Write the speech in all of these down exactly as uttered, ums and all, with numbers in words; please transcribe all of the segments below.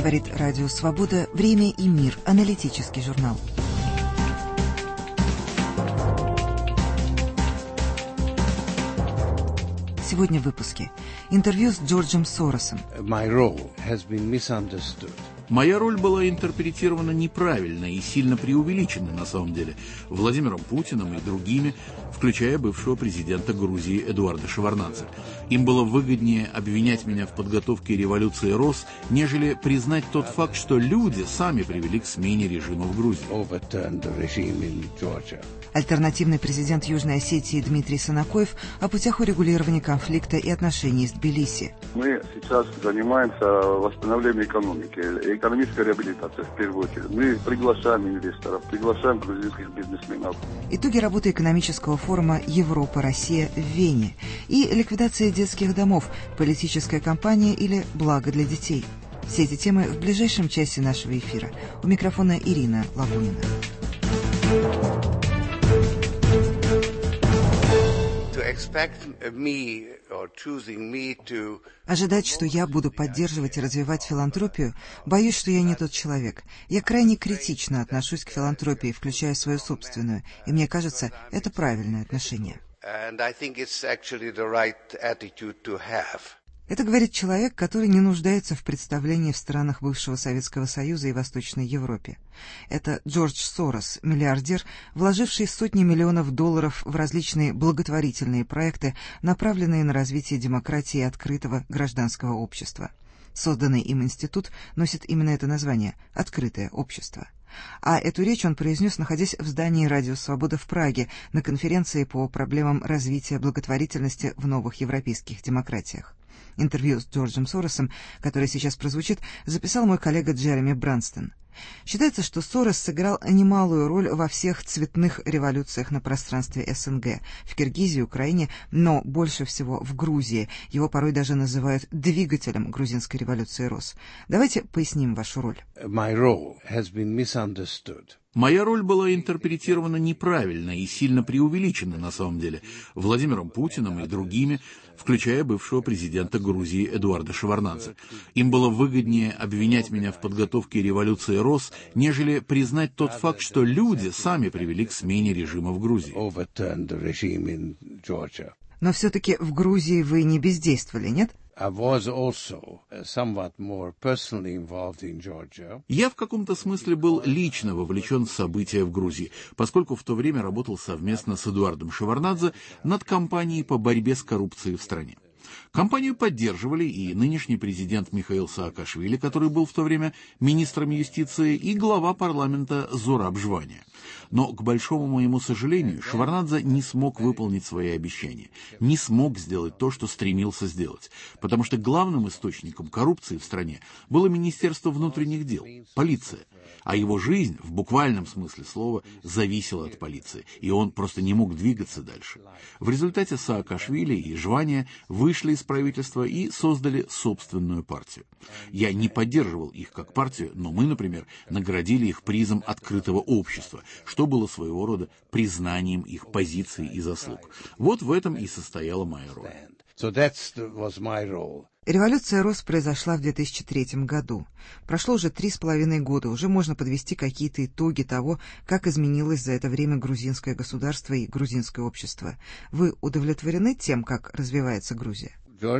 Говорит Радио Свобода. Время и мир. Аналитический журнал. Сегодня в выпуске. Интервью с Джорджем Соросом. My role has been misunderstood. Моя роль была интерпретирована неправильно и сильно преувеличена, на самом деле, Владимиром Путиным и другими, включая бывшего президента Грузии Эдуарда Шеварднадзе. Им было выгоднее обвинять меня в подготовке революции Рос, нежели признать тот факт, что люди сами привели к смене режима в Грузии. Альтернативный президент Южной Осетии Дмитрий Санакоев о путях урегулирования конфликта и отношений с Тбилиси. Мы сейчас занимаемся восстановлением экономики, экономической реабилитацией в первую очередь. Мы приглашаем инвесторов, приглашаем грузинских бизнесменов. Итоги работы экономического форума «Европа-Россия» в Вене и ликвидация детских домов, политическая кампания или благо для детей. Все эти темы в ближайшем часе нашего эфира. У микрофона Ирина Лавунина. Ожидать, что я буду поддерживать и развивать филантропию, боюсь, что я не тот человек. Я крайне критично отношусь к филантропии, включая свою собственную, и мне кажется, это правильное отношение. Это говорит человек, который не нуждается в представлении в странах бывшего Советского Союза и Восточной Европе. Это Джордж Сорос, миллиардер, вложивший сотни миллионов долларов в различные благотворительные проекты, направленные на развитие демократии и открытого гражданского общества. Созданный им институт носит именно это название – «Открытое общество». А эту речь он произнес, находясь в здании Радио Свобода в Праге на конференции по проблемам развития благотворительности в новых европейских демократиях. Интервью с Джорджем Соросом, которое сейчас прозвучит, записал мой коллега Джереми Бранстон. Считается, что Сорос сыграл немалую роль во всех цветных революциях на пространстве СНГ, в Киргизии, Украине, но больше всего в Грузии. Его порой даже называют двигателем грузинской революции Рос. Давайте поясним вашу роль. My role has been misunderstood. Моя роль была интерпретирована неправильно и сильно преувеличена, на самом деле, Владимиром Путиным и другими, включая бывшего президента Грузии Эдуарда Шеварднадзе. Им было выгоднее обвинять меня в подготовке революции Рос, нежели признать тот факт, что люди сами привели к смене режима в Грузии. Но все-таки в Грузии вы не бездействовали, нет? I was also somewhat more personally involved in Georgia. Я в каком-то смысле был лично вовлечен в события в Грузии, поскольку в то время работал совместно с Эдуардом Шеварднадзе над кампанией по борьбе с коррупцией в стране. Кампанию поддерживали и нынешний президент Михаил Саакашвили, который был в то время министром юстиции, и глава парламента Зураб Жвания. Но, к большому моему сожалению, Шеварднадзе не смог выполнить свои обещания, не смог сделать то, что стремился сделать, потому что главным источником коррупции в стране было Министерство внутренних дел, полиция, а его жизнь, в буквальном смысле слова, зависела от полиции, и он просто не мог двигаться дальше. В результате Саакашвили и Жвания вышли из правительства и создали собственную партию. Я не поддерживал их как партию, но мы, например, наградили их призом открытого общества, что было своего рода признанием их позиций и заслуг. Вот в этом и состояла моя роль. So that was my role. Революция Рос произошла в две тысячи третьем году. Прошло уже три с половиной года, уже можно подвести какие-то итоги того, как изменилось за это время грузинское государство и грузинское общество. Вы удовлетворены тем, как развивается Грузия?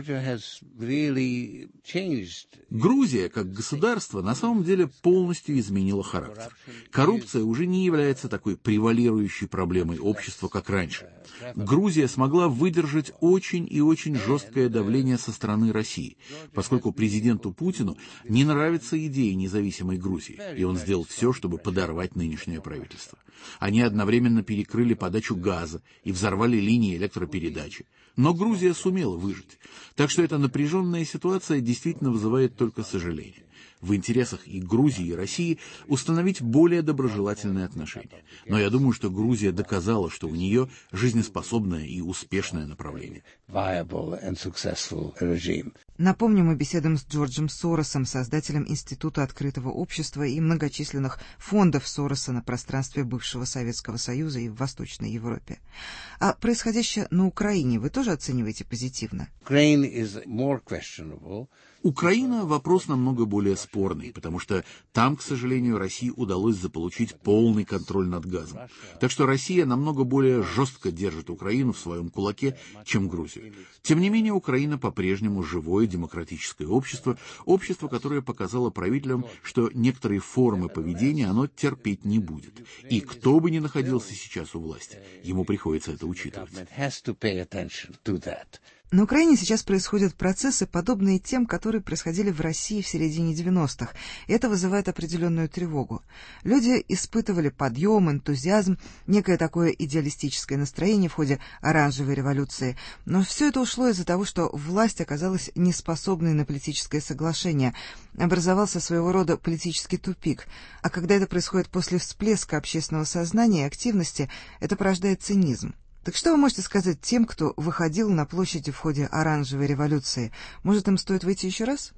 Грузия, как государство, на самом деле полностью изменила характер. Коррупция уже не является такой превалирующей проблемой общества, как раньше. Грузия смогла выдержать очень и очень жесткое давление со стороны России, поскольку президенту Путину не нравится идея независимой Грузии, и он сделал все, чтобы подорвать нынешнее правительство. Они одновременно перекрыли подачу газа и взорвали линии электропередачи. Но Грузия сумела выжить. Так что эта напряженная ситуация действительно вызывает только сожаление. В интересах и Грузии, и России установить более доброжелательные отношения. Но я думаю, что Грузия доказала, что у нее жизнеспособное и успешное направление. Напомню, мы беседуем с Джорджем Соросом, создателем Института открытого общества и многочисленных фондов Сороса на пространстве бывшего Советского Союза и в Восточной Европе. А происходящее на Украине вы тоже оцениваете позитивно? Украина – вопрос намного более спорный, потому что там, к сожалению, России удалось заполучить полный контроль над газом. Так что Россия намного более жестко держит Украину в своем кулаке, чем Грузию. Тем не менее, Украина по-прежнему живое демократическое общество, общество, которое показало правителям, что некоторые формы поведения оно терпеть не будет. И кто бы ни находился сейчас у власти, ему приходится это учитывать. На Украине сейчас происходят процессы, подобные тем, которые происходили в России в середине девяностых, и это вызывает определенную тревогу. Люди испытывали подъем, энтузиазм, некое такое идеалистическое настроение в ходе оранжевой революции, но все это ушло из-за того, что власть оказалась неспособной на политическое соглашение, образовался своего рода политический тупик, а когда это происходит после всплеска общественного сознания и активности, это порождает цинизм. Так что вы можете сказать тем, кто выходил на площади в ходе оранжевой революции? Может, им стоит выйти еще раз?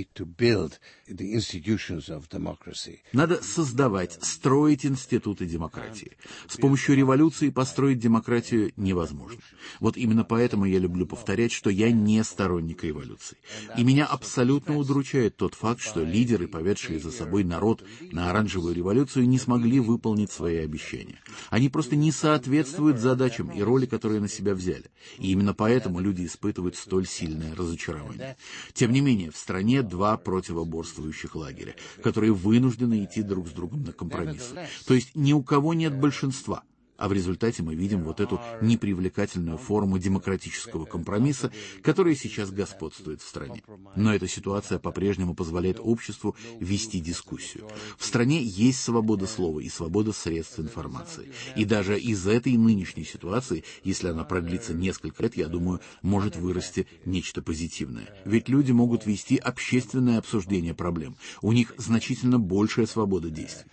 Надо создавать, строить институты демократии. С помощью революции построить демократию невозможно. Вот именно поэтому я люблю повторять, что я не сторонник революции. И меня абсолютно удручает тот факт, что лидеры, поведшие за собой народ на оранжевую революцию, не смогли выполнить свои обещания. Они просто не соответствуют задачам и роли, которые на себя взяли. И именно поэтому люди испытывают столь сильное разочарование. Тем не менее, в стране два противоборствующих лагеря, которые вынуждены идти друг с другом на компромиссы. То есть ни у кого нет большинства. А в результате мы видим вот эту непривлекательную форму демократического компромисса, которая сейчас господствует в стране. Но эта ситуация по-прежнему позволяет обществу вести дискуссию. В стране есть свобода слова и свобода средств информации. И даже из этой нынешней ситуации, если она продлится несколько лет, я думаю, может вырасти нечто позитивное. Ведь люди могут вести общественное обсуждение проблем. У них значительно большая свобода действий.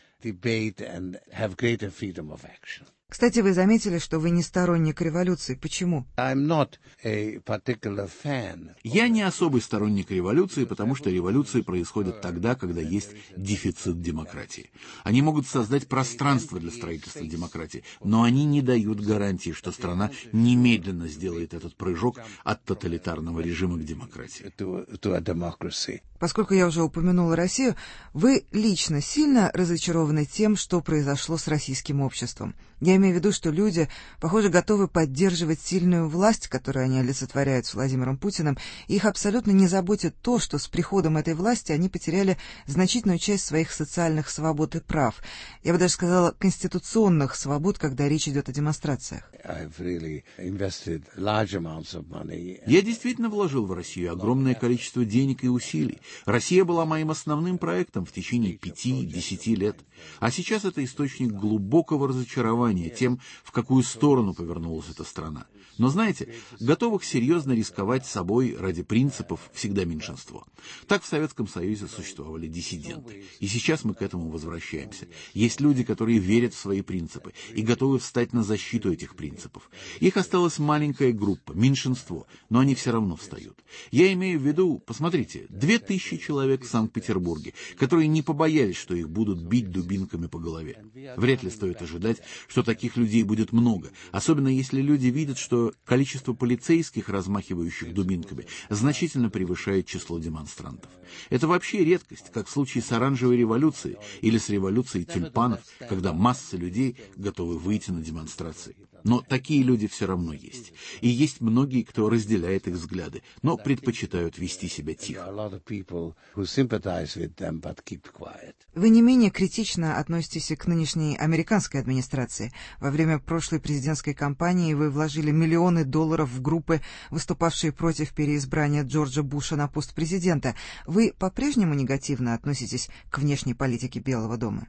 Кстати, вы заметили, что вы не сторонник революции. Почему? Я не особый сторонник революции, потому что революции происходят тогда, когда есть дефицит демократии. Они могут создать пространство для строительства демократии, но они не дают гарантии, что страна немедленно сделает этот прыжок от тоталитарного режима к демократии. Поскольку я уже упомянула Россию, вы лично сильно разочарованы тем, что произошло с российским обществом. Я имею в виду, что люди, похоже, готовы поддерживать сильную власть, которую они олицетворяют с Владимиром Путиным, и их абсолютно не заботит то, что с приходом этой власти они потеряли значительную часть своих социальных свобод и прав. Я бы даже сказала, конституционных свобод, когда речь идет о демонстрациях. Я действительно вложил в Россию огромное количество денег и усилий. Россия была моим основным проектом в течение пяти-десяти лет. А сейчас это источник глубокого разочарования тем, в какую сторону повернулась эта страна. Но знаете, готовых серьезно рисковать собой ради принципов всегда меньшинство. Так в Советском Союзе существовали диссиденты. И сейчас мы к этому возвращаемся. Есть люди, которые верят в свои принципы и готовы встать на защиту этих принципов. Их осталась маленькая группа, меньшинство, но они все равно встают. Я имею в виду, посмотрите, две тысячи человек в Санкт-Петербурге, которые не побоялись, что их будут бить дубинками по голове. Вряд ли стоит ожидать, что таких людей будет много, особенно если люди видят, что количество полицейских, размахивающих дубинками, значительно превышает число демонстрантов. Это вообще редкость, как в случае с оранжевой революцией или с революцией тюльпанов, когда масса людей готовы выйти на демонстрации. Но такие люди все равно есть. И есть многие, кто разделяет их взгляды, но предпочитают вести себя тихо. Вы не менее критично относитесь и к нынешней американской администрации. Во время прошлой президентской кампании вы вложили миллионы долларов в группы, выступавшие против переизбрания Джорджа Буша на пост президента. Вы по-прежнему негативно относитесь к внешней политике Белого дома?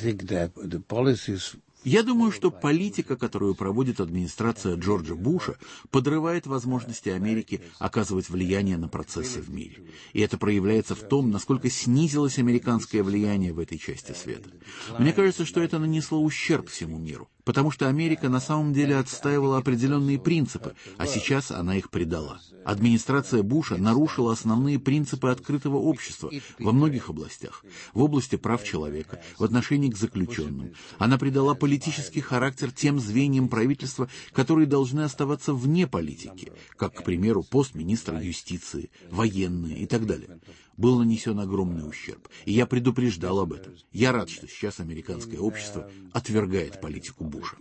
Я думаю, что политика, которую проводит администрация Джорджа Буша, подрывает возможности Америки оказывать влияние на процессы в мире. И это проявляется в том, насколько снизилось американское влияние в этой части света. Мне кажется, что это нанесло ущерб всему миру. Потому что Америка на самом деле отстаивала определенные принципы, а сейчас она их предала. Администрация Буша нарушила основные принципы открытого общества во многих областях. В области прав человека, в отношении к заключенным. Она придала политический характер тем звеньям правительства, которые должны оставаться вне политики, как, к примеру, пост министра юстиции, военные и так далее. Был нанесен огромный ущерб, и я предупреждал об этом. Я рад, что сейчас американское общество отвергает политику Буша.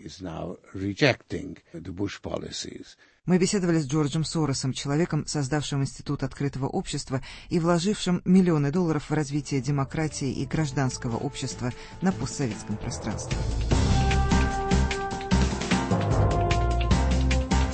Мы беседовали с Джорджем Соросом, человеком, создавшим Институт открытого общества и вложившим миллионы долларов в развитие демократии и гражданского общества на постсоветском пространстве.